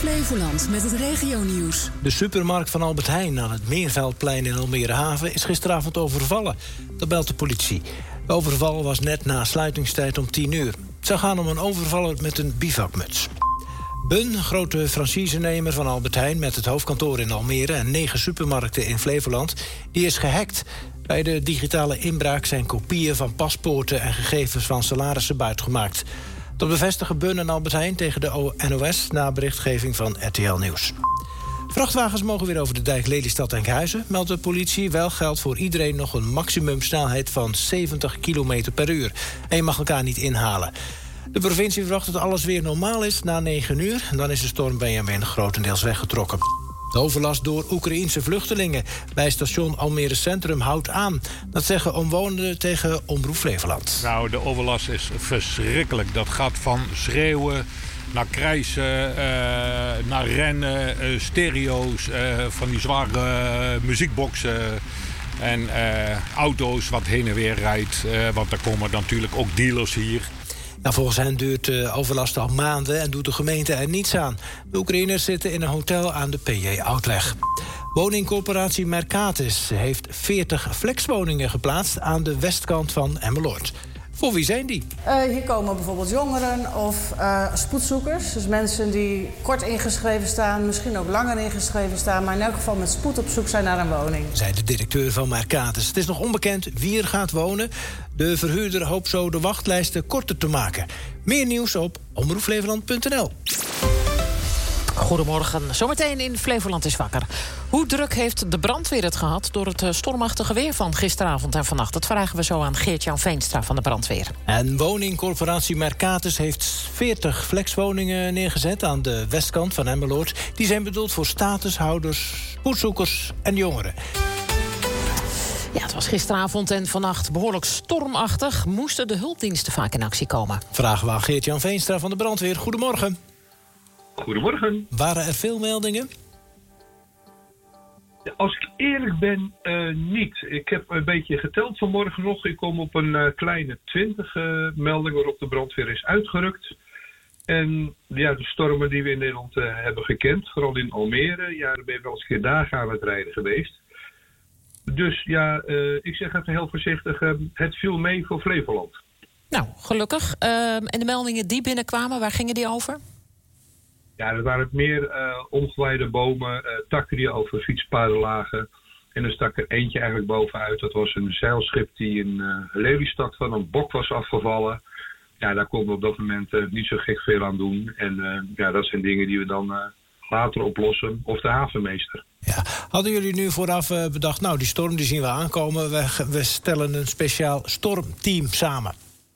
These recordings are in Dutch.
Flevoland met het regionieuws. De supermarkt van Albert Heijn aan het Meerveldplein in Almere Haven is gisteravond overvallen. Dat meldt de politie. De overval was net na sluitingstijd om 10 uur. Het zou gaan om een overvaller met een bivakmuts. Bun, grote franchisenemer van Albert Heijn met het hoofdkantoor in Almere en 9 supermarkten in Flevoland, die is gehackt. Bij de digitale inbraak zijn kopieën van paspoorten en gegevens van salarissen buitgemaakt. Dat bevestigen Bun en Albert Heijn tegen de NOS na berichtgeving van RTL Nieuws. Vrachtwagens mogen weer over de dijk Lelystad-Enkhuizen, meldt de politie. Wel geldt voor iedereen nog een maximumsnelheid van 70 km per uur. En je mag elkaar niet inhalen. De provincie verwacht dat alles weer normaal is na 9 uur. En dan is de storm Benjamin grotendeels weggetrokken. De overlast door Oekraïense vluchtelingen bij station Almere Centrum houdt aan. Dat zeggen omwonenden tegen Omroep Flevoland. Nou, de overlast is verschrikkelijk. Dat gaat van schreeuwen naar krijsen, naar rennen, stereo's, van die zware muziekboxen en auto's wat heen en weer rijdt. Want er komen natuurlijk ook dealers hier. Nou, volgens hen duurt de overlast al maanden en doet de gemeente er niets aan. De Oekraïners zitten in een hotel aan de PJ Outleg. Woningcorporatie Mercatus heeft 40 flexwoningen geplaatst aan de westkant van Emmeloord. Voor wie zijn die? Hier komen bijvoorbeeld jongeren of spoedzoekers. Dus mensen die kort ingeschreven staan, misschien ook langer ingeschreven staan, maar in elk geval met spoed op zoek zijn naar een woning. Zei de directeur van Mercatus. Het is nog onbekend wie er gaat wonen. De verhuurder hoopt zo de wachtlijsten korter te maken. Meer nieuws op omroepflevoland.nl. Goedemorgen. Zometeen in Flevoland is wakker. Hoe druk heeft de brandweer het gehad door het stormachtige weer van gisteravond en vannacht? Dat vragen we zo aan Geert-Jan Veenstra van de brandweer. En woningcorporatie Mercatus heeft 40 flexwoningen neergezet aan de westkant van Emmeloord. Die zijn bedoeld voor statushouders, spoedzoekers en jongeren. Ja, het was gisteravond en vannacht behoorlijk stormachtig. Moesten de hulpdiensten vaak in actie komen? Vragen we aan Geert-Jan Veenstra van de brandweer. Goedemorgen. Goedemorgen. Waren er veel meldingen? Ja, als ik eerlijk ben, niet. Ik heb een beetje geteld vanmorgen nog. Ik kom op een kleine 20 meldingen waarop de brandweer is uitgerukt. En ja, de stormen die we in Nederland hebben gekend, vooral in Almere, ja, daar ben je wel eens een keer dagen aan het rijden geweest. Dus ja, ik zeg even heel voorzichtig, het viel mee voor Flevoland. Nou, gelukkig. En de meldingen die binnenkwamen, waar gingen die over? Ja, er waren meer omgewaaide bomen, takken die over fietspaden lagen. En er stak er eentje eigenlijk bovenuit. Dat was een zeilschip die in Lelystad van een bok was afgevallen. Ja, daar konden we op dat moment niet zo gek veel aan doen. En ja, dat zijn dingen die we dan later oplossen. Of de havenmeester. Ja. Hadden jullie nu vooraf bedacht, nou die storm die zien we aankomen. We stellen een speciaal stormteam samen.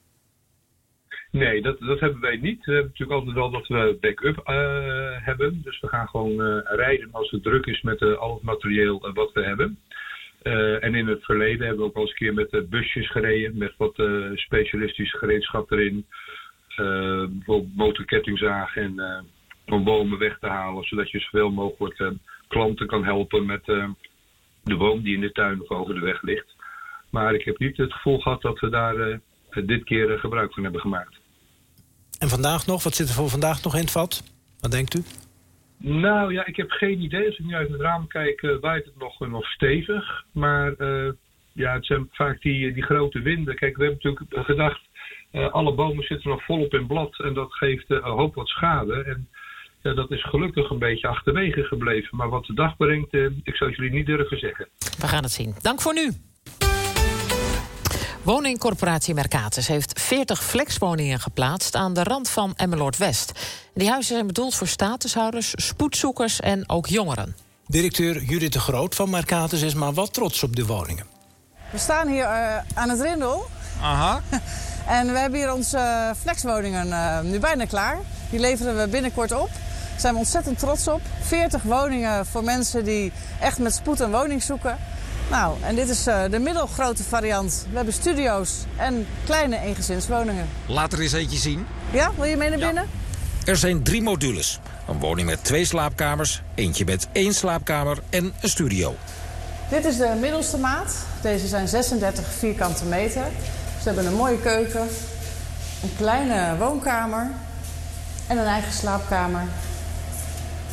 Nee, dat hebben wij niet. We hebben natuurlijk altijd wel dat we backup hebben. Dus we gaan gewoon rijden als het druk is met al het materieel wat we hebben. En in het verleden hebben we ook al eens een keer met busjes gereden. Met wat specialistisch gereedschap erin. Bijvoorbeeld motorkettingzagen en om bomen weg te halen. Zodat je zoveel mogelijk klanten kan helpen met de boom die in de tuin of over de weg ligt. Maar ik heb niet het gevoel gehad dat we daar dit keer gebruik van hebben gemaakt. En vandaag nog? Wat zit er voor vandaag nog in het vat? Wat denkt u? Nou ja, ik heb geen idee. Als ik nu uit het raam kijk, waait het nog stevig. Maar ja, het zijn vaak die grote winden. Kijk, we hebben natuurlijk gedacht, alle bomen zitten nog volop in blad. En dat geeft een hoop wat schade. En ja, dat is gelukkig een beetje achterwege gebleven. Maar wat de dag brengt, ik zou het jullie niet durven zeggen. We gaan het zien. Dank voor nu. Woningcorporatie Mercatus heeft 40 flexwoningen geplaatst aan de rand van Emmeloord-West. Die huizen zijn bedoeld voor statushouders, spoedzoekers en ook jongeren. Directeur Judith de Groot van Mercatus is maar wat trots op de woningen. We staan hier aan het Rindel. Aha. En we hebben hier onze flexwoningen nu bijna klaar. Die leveren we binnenkort op. Daar zijn we ontzettend trots op. 40 woningen voor mensen die echt met spoed een woning zoeken. Nou, en dit is de middelgrote variant. We hebben studio's en kleine eengezinswoningen. Laat er eens eentje zien. Ja, wil je mee naar binnen? Er zijn 3 modules. Een woning met 2 slaapkamers, eentje met 1 slaapkamer en een studio. Dit is de middelste maat. Deze zijn 36 vierkante meter. Ze hebben een mooie keuken, een kleine woonkamer en een eigen slaapkamer.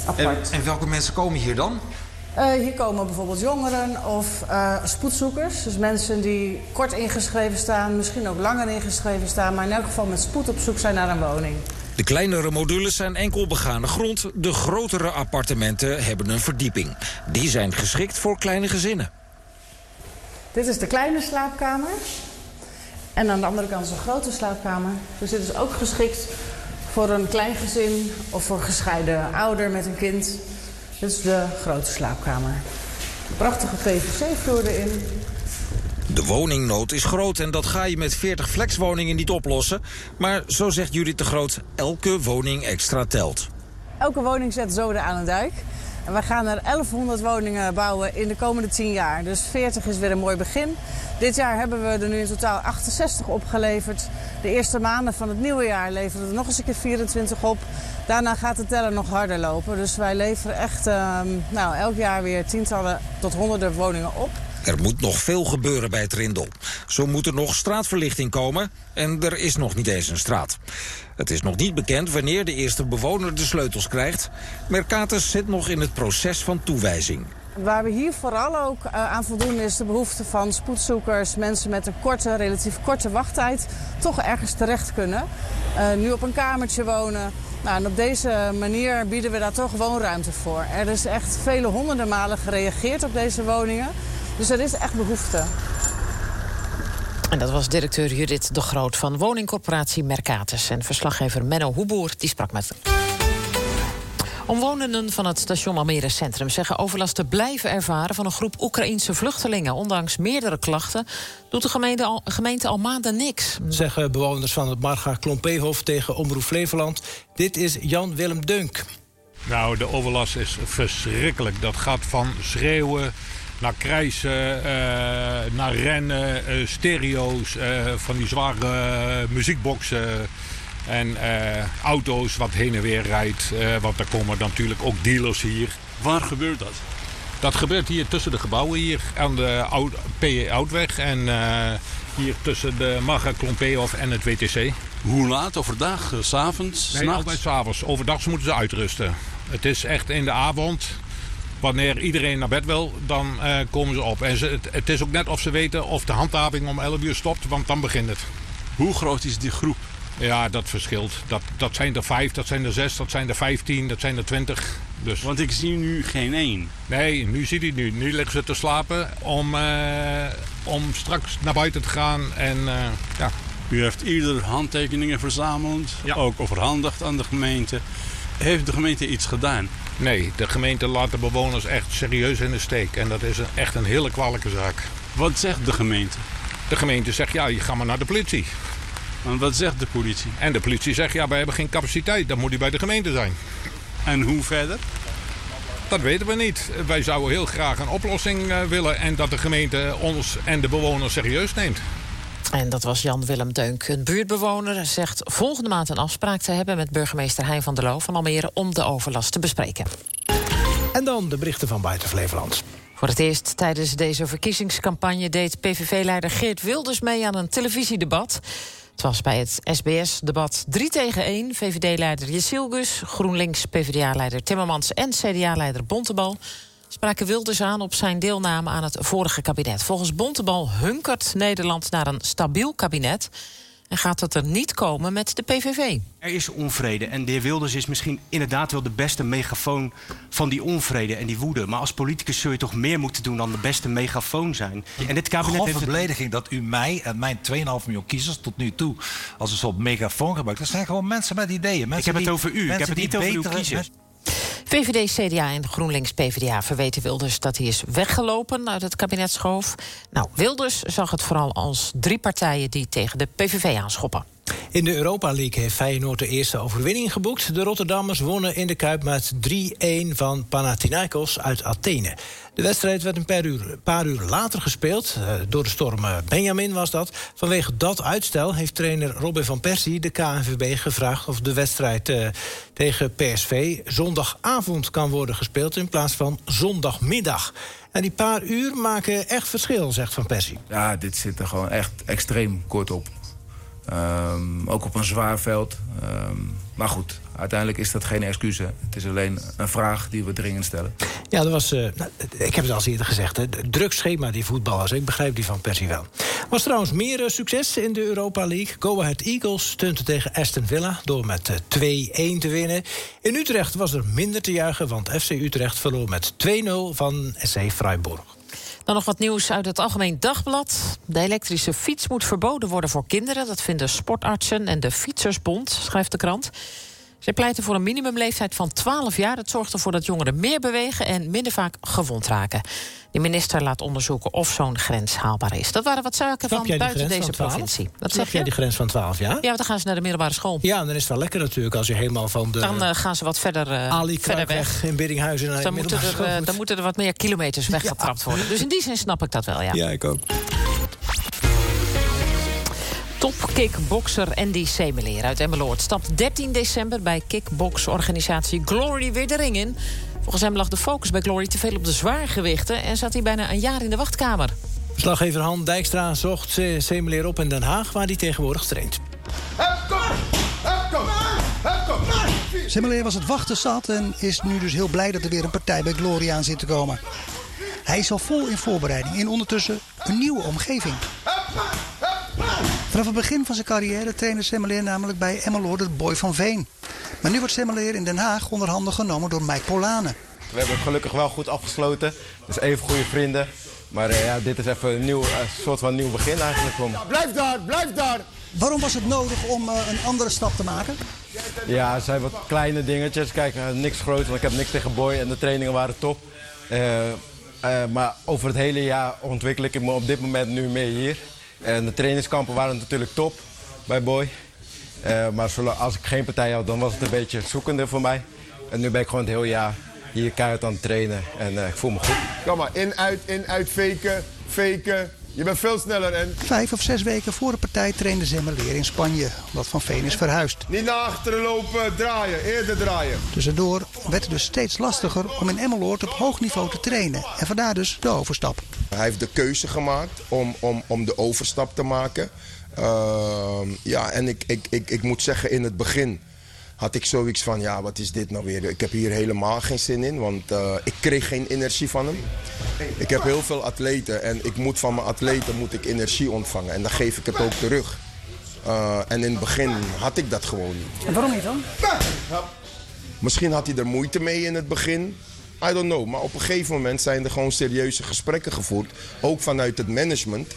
apart. En welke mensen komen hier dan? Hier komen bijvoorbeeld jongeren of spoedzoekers. Dus mensen die kort ingeschreven staan, misschien ook langer ingeschreven staan, maar in elk geval met spoed op zoek zijn naar een woning. De kleinere modules zijn enkel begane grond. De grotere appartementen hebben een verdieping. Die zijn geschikt voor kleine gezinnen. Dit is de kleine slaapkamer. En aan de andere kant is een grote slaapkamer. Dus dit is ook geschikt voor een klein gezin of voor gescheiden ouder met een kind. Dit is de grote slaapkamer. Prachtige PVC-vloer erin. De woningnood is groot en dat ga je met 40 flexwoningen niet oplossen. Maar zo zegt Judith de Groot, elke woning extra telt. Elke woning zet zoden aan een dijk. En wij gaan er 1100 woningen bouwen in de komende 10 jaar. Dus 40 is weer een mooi begin. Dit jaar hebben we er nu in totaal 68 opgeleverd. De eerste maanden van het nieuwe jaar leveren we er nog eens een keer 24 op. Daarna gaat de teller nog harder lopen. Dus wij leveren echt elk jaar weer tientallen tot honderden woningen op. Er moet nog veel gebeuren bij Trindel. Zo moet er nog straatverlichting komen en er is nog niet eens een straat. Het is nog niet bekend wanneer de eerste bewoner de sleutels krijgt. Mercatus zit nog in het proces van toewijzing. Waar we hier vooral ook aan voldoen is de behoefte van spoedzoekers, mensen met een relatief korte wachttijd, toch ergens terecht kunnen. Nu op een kamertje wonen. Nou, en op deze manier bieden we daar toch woonruimte voor. Er is echt vele honderden malen gereageerd op deze woningen. Dus er is echt behoefte. En dat was directeur Judith de Groot van woningcorporatie Mercatus. En verslaggever Menno Hoeboer die sprak met hem. Omwonenden van het station Almere Centrum zeggen overlast te blijven ervaren van een groep Oekraïense vluchtelingen. Ondanks meerdere klachten doet de gemeente al maanden niks. Zeggen bewoners van het Marga Klompeehof tegen Omroep Flevoland. Dit is Jan Willem Dunk. Nou, de overlast is verschrikkelijk. Dat gaat van schreeuwen naar krijsen, naar rennen, stereo's, van die zware muziekboxen. En auto's wat heen en weer rijdt. Want er komen natuurlijk ook dealers hier. Waar gebeurt dat? Dat gebeurt hier tussen de gebouwen hier aan de P.E. Oudweg. En hier tussen de Marga Klompeehof en het WTC. Hoe laat? Overdag? 's Avonds? Nee, altijd 's avonds. Overdag moeten ze uitrusten. Het is echt in de avond. Wanneer iedereen naar bed wil, dan komen ze op. En het is ook net of ze weten of de handhaving om 11 uur stopt. Want dan begint het. Hoe groot is die groep? Ja, dat verschilt. Dat zijn er 5, dat zijn er 6, dat zijn er 15, dat zijn er 20. Dus. Want ik zie nu geen 1. Nee, nu zie je het. Nu liggen ze te slapen om straks naar buiten te gaan. En, ja. U heeft ieder handtekeningen verzameld, ja. Ook overhandigd aan de gemeente. Heeft de gemeente iets gedaan? Nee, de gemeente laat de bewoners echt serieus in de steek. En dat is echt een hele kwalijke zaak. Wat zegt de gemeente? De gemeente zegt, ja, je gaat maar naar de politie. En wat zegt de politie? En de politie zegt, ja, wij hebben geen capaciteit. Dan moet hij bij de gemeente zijn. En hoe verder? Dat weten we niet. Wij zouden heel graag een oplossing willen. En dat de gemeente ons en de bewoners serieus neemt. En dat was Jan Willem Deunk. Een buurtbewoner zegt volgende maand een afspraak te hebben met burgemeester Hein van der Loo van Almere om de overlast te bespreken. En dan de berichten van buiten Flevoland. Voor het eerst tijdens deze verkiezingscampagne deed PVV-leider Geert Wilders mee aan een televisiedebat. Het was bij het SBS-debat 3-1. VVD-leider Jezilgus, GroenLinks-PVDA-leider Timmermans en CDA-leider Bontebal spraken Wilders aan op zijn deelname aan het vorige kabinet. Volgens Bontebal hunkert Nederland naar een stabiel kabinet en gaat het er niet komen met de PVV. Er is onvrede en de heer Wilders is misschien inderdaad wel de beste megafoon van die onvrede en die woede. Maar als politicus zul je toch meer moeten doen dan de beste megafoon zijn. En dit kabinet heeft belediging dat u mij en mijn 2,5 miljoen kiezers tot nu toe als een soort megafoon gebruikt. Dat zijn gewoon mensen met ideeën. Mensen ik heb het over u, ik heb het niet over uw kiezers. VVD, CDA en GroenLinks-PVDA verweten Wilders dat hij is weggelopen uit het kabinetsschoof. Nou, Wilders zag het vooral als 3 partijen die tegen de PVV aanschoppen. In de Europa League heeft Feyenoord de eerste overwinning geboekt. De Rotterdammers wonnen in de Kuip met 3-1 van Panathinaikos uit Athene. De wedstrijd werd een paar uur later gespeeld. Door de storm Benjamin was dat. Vanwege dat uitstel heeft trainer Robin van Persie de KNVB gevraagd of de wedstrijd tegen PSV zondagavond kan worden gespeeld in plaats van zondagmiddag. En die paar uur maken echt verschil, zegt Van Persie. Ja, dit zit er gewoon echt extreem kort op. Ook op een zwaar veld. Maar goed, uiteindelijk is dat geen excuus. Hè. Het is alleen een vraag die we dringend stellen. Ja, dat was, ik heb het al eerder gezegd, hè, druk schema die voetballers. Ik begrijp die van Persie wel. Er was trouwens meer succes in de Europa League. Go Ahead Eagles stunten tegen Aston Villa door met 2-1 te winnen. In Utrecht was er minder te juichen, want FC Utrecht verloor met 2-0 van SC Freiburg. Dan nog wat nieuws uit het Algemeen Dagblad. De elektrische fiets moet verboden worden voor kinderen. Dat vinden sportartsen en de Fietsersbond, schrijft de krant. Zij pleiten voor een minimumleeftijd van 12 jaar. Dat zorgt ervoor dat jongeren meer bewegen en minder vaak gewond raken. De minister laat onderzoeken of zo'n grens haalbaar is. Dat waren wat zaken van buiten deze provincie. Snap jij die grens van 12 jaar? Ja, want dan gaan ze naar de middelbare school. Ja, dan is het wel lekker natuurlijk als je helemaal van de... Dan gaan ze wat verder weg. In Biddinghuizen naar dus dan moeten er wat meer kilometers weggetrapt worden. Dus in die zin snap ik dat wel, ja. Ja, ik ook. Topkickbokser Andy Semeleer uit Emmeloord stapt 13 december bij kickboksorganisatie Glory weer de ring in. Volgens hem lag de focus bij Glory te veel op de zwaargewichten en zat hij bijna een jaar in de wachtkamer. Verslaggever Han Dijkstra zocht Semeleer op in Den Haag, waar hij tegenwoordig traint. Semeleer was het wachten zat en is nu dus heel blij dat er weer een partij bij Glory aan zit te komen. Hij is al vol in voorbereiding in ondertussen een nieuwe omgeving. Vanaf het begin van zijn carrière trainde Semeleer namelijk bij Emmeloord het Boy van Veen. Maar nu wordt Semeleer in Den Haag onder handen genomen door Mike Polane. We hebben het gelukkig wel goed afgesloten. Dus even goede vrienden. Maar dit is even een soort van nieuw begin eigenlijk. Blijf daar! Waarom was het nodig om een andere stap te maken? Ja, het zijn wat kleine dingetjes. Kijk, niks groot, want ik heb niks tegen Boy en de trainingen waren top. Maar over het hele jaar ontwikkel ik me op dit moment nu meer hier. En de trainingskampen waren natuurlijk top bij Boy. Maar als ik geen partij had, dan was het een beetje zoekende voor mij. En nu ben ik gewoon het hele jaar hier keihard aan het trainen. En ik voel me goed. Kom maar, in, uit, faken. Je bent veel sneller. En... 5 of 6 weken voor de partij trainde Semeleer in Spanje, omdat Van Veen is verhuisd. Niet naar achteren lopen, draaien, eerder draaien. Tussendoor werd het dus steeds lastiger om in Emmeloord op hoog niveau te trainen. En vandaar dus de overstap. Hij heeft de keuze gemaakt om de overstap te maken. En ik moet zeggen, in het begin had ik zoiets van, ja, wat is dit nou weer? Ik heb hier helemaal geen zin in, want ik kreeg geen energie van hem. Ik heb heel veel atleten en ik moet van mijn atleten energie ontvangen. En dan geef ik het ook terug. En in het begin had ik dat gewoon niet. En waarom niet dan? Misschien had hij er moeite mee in het begin. I don't know. Maar op een gegeven moment zijn er gewoon serieuze gesprekken gevoerd. Ook vanuit het management.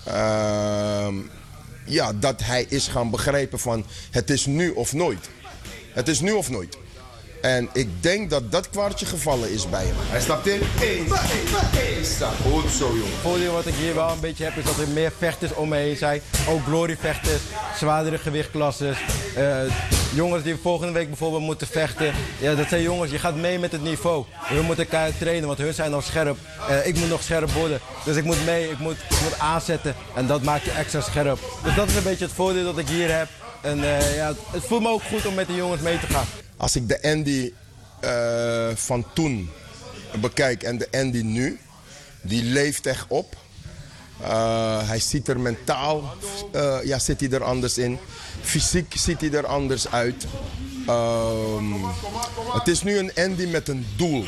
Dat hij is gaan begrijpen van het is nu of nooit. Het is nu of nooit. En ik denk dat dat kwartje gevallen is bij hem. Hij stapt in. Goed zo, jongen. Het voordeel wat ik hier wel een beetje heb is dat er meer vechters om me heen zijn. Ook glory-vechters, zwaardere gewichtklasses. Jongens die volgende week bijvoorbeeld moeten vechten. Ja, dat zijn jongens, je gaat mee met het niveau. We moeten keihard trainen, want hun zijn nog scherp. Ik moet nog scherp worden. Dus ik moet mee, ik moet aanzetten. En dat maakt je extra scherp. Dus dat is een beetje het voordeel dat ik hier heb. En het voelt me ook goed om met de jongens mee te gaan. Als ik de Andy van toen bekijk en de Andy nu, die leeft echt op. Hij ziet er mentaal, zit hij er anders in. Fysiek ziet hij er anders uit. Het is nu een Andy met een doel.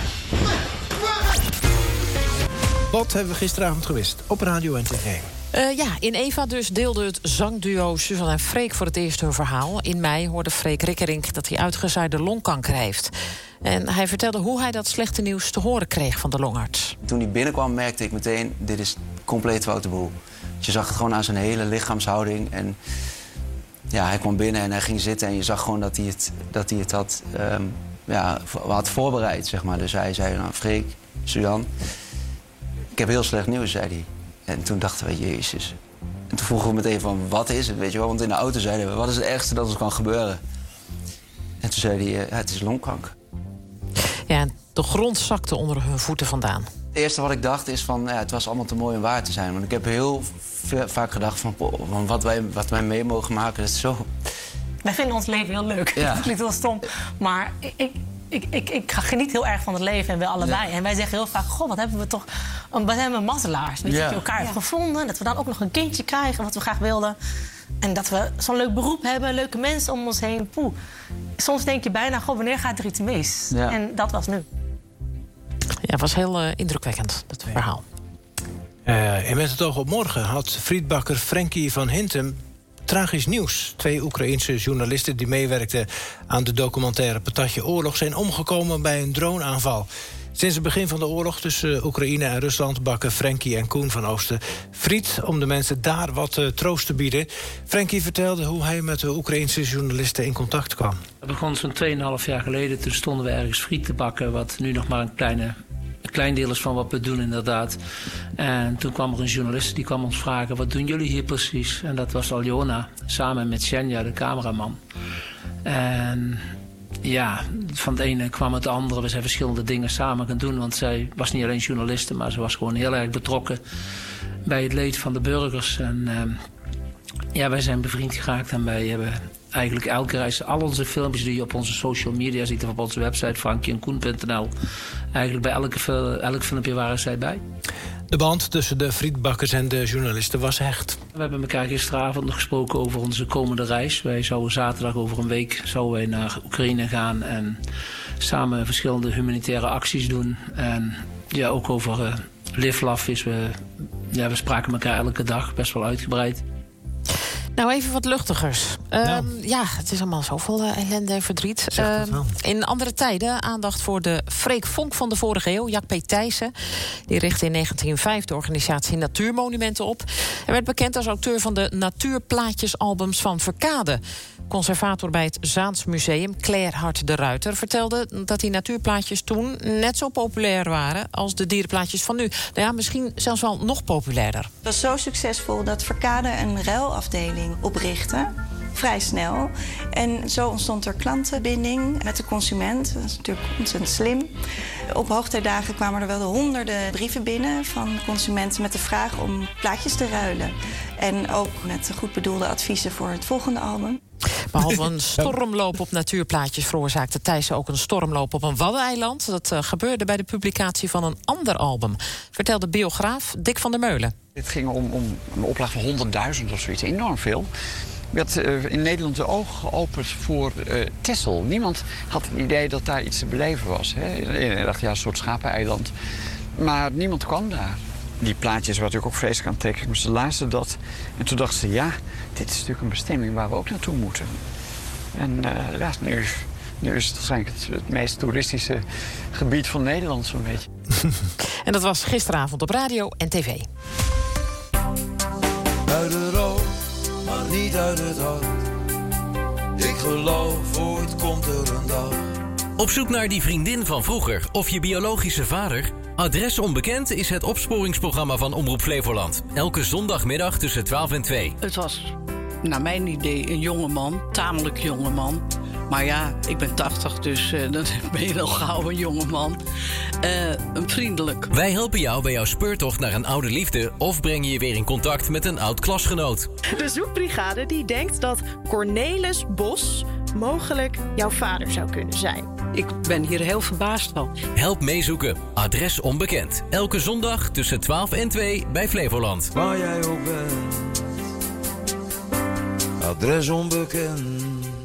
Wat hebben we gisteravond gewist op Radio en TV? In Eva dus deelde het zangduo Suzanne en Freek voor het eerst hun verhaal. In mei hoorde Freek Rikkerink dat hij uitgezaaide longkanker heeft. En hij vertelde hoe hij dat slechte nieuws te horen kreeg van de longarts. Toen hij binnenkwam merkte ik meteen, dit is compleet foute boel. Je zag het gewoon aan zijn hele lichaamshouding. En ja, hij kwam binnen en hij ging zitten en je zag gewoon dat hij het had voorbereid, zeg maar. Dus hij zei, nou, Freek, Suzanne, ik heb heel slecht nieuws, zei hij. En toen dachten we, jezus. En toen vroegen we meteen van, wat is het, weet je wel? Want in de auto zeiden we, wat is het ergste dat ons kan gebeuren? En toen zei hij, het is longkanker. Ja, de grond zakte onder hun voeten vandaan. Het eerste wat ik dacht is van, het was allemaal te mooi om waar te zijn. Want ik heb heel vaak gedacht van wat wij mee mogen maken, dat is zo... Wij vinden ons leven heel leuk. Ja. Dat klinkt heel stom. Maar ik geniet heel erg van het leven en wij allebei. Ja. En wij zeggen heel vaak, goh, wat hebben we mazzelaars. Weet je, dat je elkaar hebt gevonden. Dat we dan ook nog een kindje krijgen wat we graag wilden. En dat we zo'n leuk beroep hebben, leuke mensen om ons heen. Poeh. Soms denk je bijna, goh, wanneer gaat er iets mis? Ja. En dat was nu. Ja, het was heel indrukwekkend, dat verhaal. En met het oog op morgen had frietbakker Frankie van Hintem tragisch nieuws. 2 Oekraïense journalisten die meewerkten aan de documentaire Patatje Oorlog zijn omgekomen bij een droneaanval. Sinds het begin van de oorlog tussen Oekraïne en Rusland bakken Frankie en Koen van Oosten friet om de mensen daar wat troost te bieden. Frankie vertelde hoe hij met de Oekraïense journalisten in contact kwam. Dat begon zo'n 2,5 jaar geleden. Toen stonden we ergens friet te bakken, wat nu nog maar een klein deel is van wat we doen inderdaad. En toen kwam er een journalist die kwam ons vragen, wat doen jullie hier precies? En dat was Aljona, samen met Shenja, de cameraman. En ja, van het ene kwam het andere. We zijn verschillende dingen samen gaan doen. Want zij was niet alleen journaliste, maar ze was gewoon heel erg betrokken bij het leed van de burgers. En ja, wij zijn bevriend geraakt en wij hebben eigenlijk elke reis, al onze filmpjes die je op onze social media ziet of op onze website frankieandkoen.nl, eigenlijk bij elk filmpje waren zij bij. De band tussen de frietbakkers en de journalisten was hecht. We hebben elkaar gisteravond nog gesproken over onze komende reis. Wij zouden zaterdag over een week naar Oekraïne gaan en samen verschillende humanitaire acties doen. En ja, ook over Live Love is. We spraken elkaar elke dag, best wel uitgebreid. Nou, even wat luchtigers. Ja, het is allemaal zoveel ellende en verdriet. In andere tijden aandacht voor de Freek Vonk van de vorige eeuw, Jack P. Thijssen. Die richtte in 1905 de organisatie Natuurmonumenten op. Hij werd bekend als auteur van de natuurplaatjesalbums van Verkade. Conservator bij het Zaans Museum, Claire Hart de Ruiter, vertelde dat die natuurplaatjes toen net zo populair waren als de dierenplaatjes van nu. Nou ja, misschien zelfs wel nog populairder. Het was zo succesvol dat Verkade een ruilafdeling oprichtte. Vrij snel. En zo ontstond er klantenbinding met de consument. Dat is natuurlijk ontzettend slim. Op hoogtijdagen kwamen er wel honderden brieven binnen van consumenten met de vraag om plaatjes te ruilen. En ook met goed bedoelde adviezen voor het volgende album. Behalve een stormloop op natuurplaatjes veroorzaakte Thijssen ook een stormloop op een waddeneiland. Dat gebeurde bij de publicatie van een ander album, vertelde biograaf Dick van der Meulen. Het ging om een oplage van 100.000 of zoiets, enorm veel. Werd in Nederland de ogen geopend voor Texel. Niemand had het idee dat daar iets te beleven was. Hè. Iedereen dacht, ja, een soort schapeneiland. Maar niemand kwam daar. Die plaatjes waren natuurlijk ook vreselijk aantrekkelijk, maar ze luisterden dat. En toen dachten ze, ja, dit is natuurlijk een bestemming waar we ook naartoe moeten. En nu is het waarschijnlijk het meest toeristische gebied van Nederland, zo'n beetje. En dat was gisteravond op radio en tv. Uit de rood, maar niet uit het hart. Ik geloof, ooit komt er een dag. Op zoek naar die vriendin van vroeger of je biologische vader? Adres Onbekend is het opsporingsprogramma van Omroep Flevoland. Elke zondagmiddag tussen 12 en 2. Het was, naar mijn idee, een jongeman. Tamelijk jongeman. Maar ja, ik ben 80, dus dan ben je al gauw een jongeman. Een vriendelijk. Wij helpen jou bij jouw speurtocht naar een oude liefde of brengen je weer in contact met een oud klasgenoot. De zoekbrigade die denkt dat Cornelis Bos mogelijk jouw vader zou kunnen zijn. Ik ben hier heel verbaasd van. Help meezoeken. Adres Onbekend. Elke zondag tussen 12 en 2 bij Flevoland. Waar jij ook bent. Adres Onbekend.